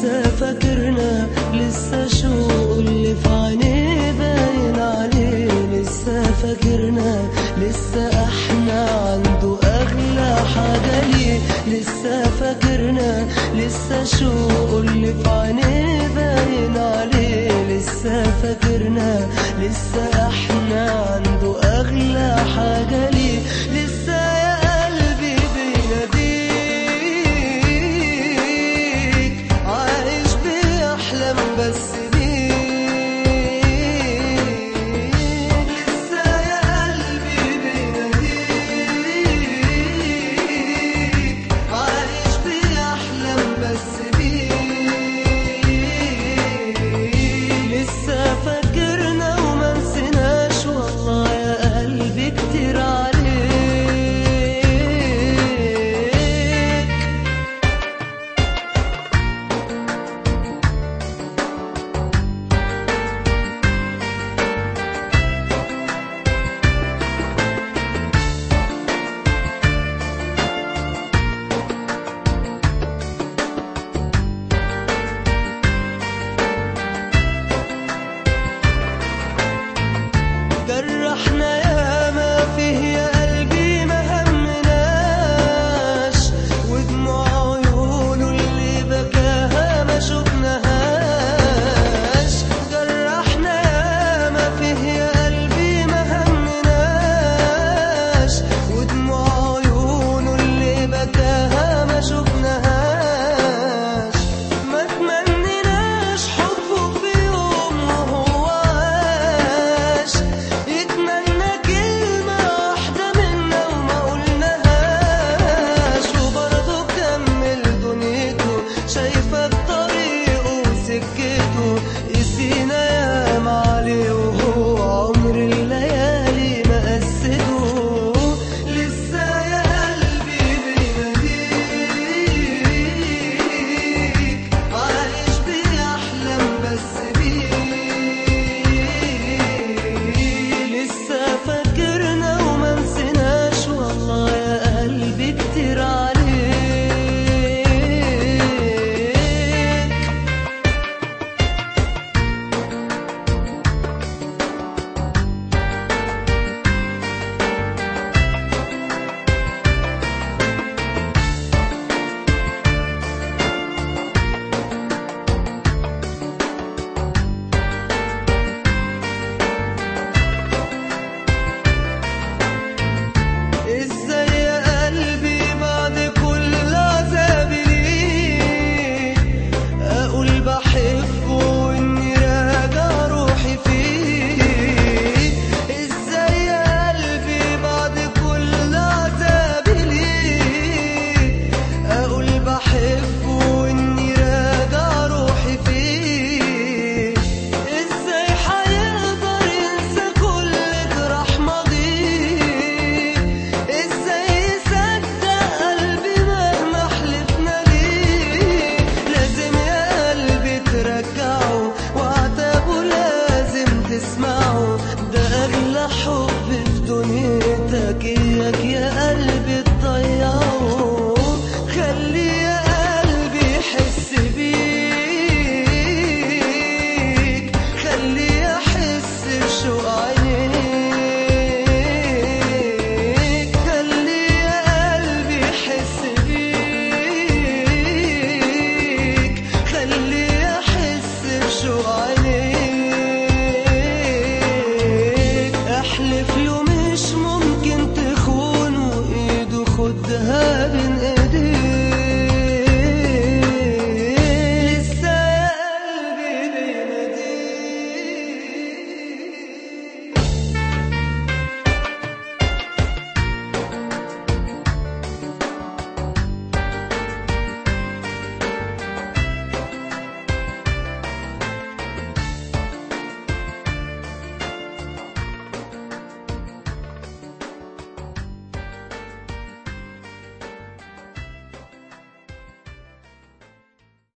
لسه فاكرنا، لسه شوق اللي في عينيه باين عليه. لسه فاكرنا، لسه احنا عنده اغلى حاجة ليه. لسه فاكرنا، لسه شوق اللي في عينيه باين عليه. لسه فاكرنا، لسه احنا عنده اغلى حاجة ليه. لسه يا قلبي بيناديك، عايش بيحلم بس بيك. لسه يا قلبي بيناديك، عايش بيحلم بس بيك. لسه فاكرنا وما نسيناش، والله يا قلبي كتير عليك. جرحنا ياما فيه يا قلبي ما همناش، ودموع عيونه اللي بكاها ما شفناهاش. جرحنا ياما فيه يا قلبي ما همناش، ودموع عيونه اللي بكاها ما شفناهاش. ما تمنيناش حبه في يوم وهو عاش، يتمنى كلمة واحدة منا وما قلناهاش. وبرضه كمل دنيته، شايفة بطريقه وسكته. قسينا ياما عليه وهو عمر الليالي ما قسته. لسه يا قلبي بيناديك، عايش بيحلم بس بيك. لسه فاكرنا وما نسيناش، والله يا قلبي كتير عليك. ازاي يا قلبي بعد كل عذابي ليك اقول بحبه واني راجع روحي فيك. ازاي يا قلبي بعد كل عذابي ليك اقول بحبه واني راجع روحي فيك. ازاي حيقدر ينسى كل جراح ماضيه، ازاي يصدق قلبي مهما حلفنا ليه. لازم يا قلبي ترجعه، وعتابه لازم تسمعه. ده اغلى حب في دنيتك، اياك يا قلبي تضيعه. خلي يا قلبي يحس بيك، خليه يحس بشوق عينيك. خلي يا قلبي يحس بيك، خليه يحس بشوق عينيك. احلف له مش ممكن تخون، وايده خدها بين ايديك.